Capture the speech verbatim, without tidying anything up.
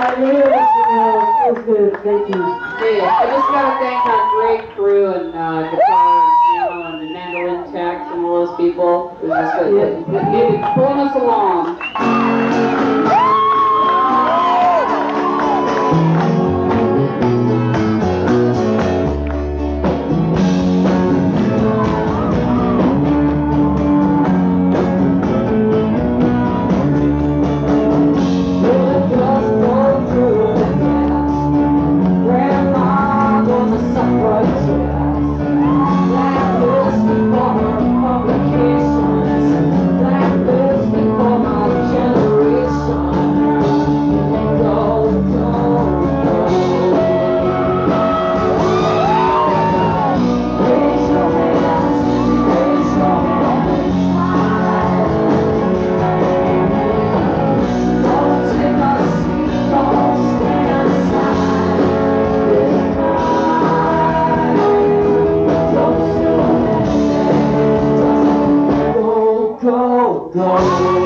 Yeah, it was, uh, it was good. Thank you. Yeah, I just gotta thank our great crew and uh, guitar and piano and the mandolin techs and all those people. It was just good. Yeah. They were pulling us along. Go, go.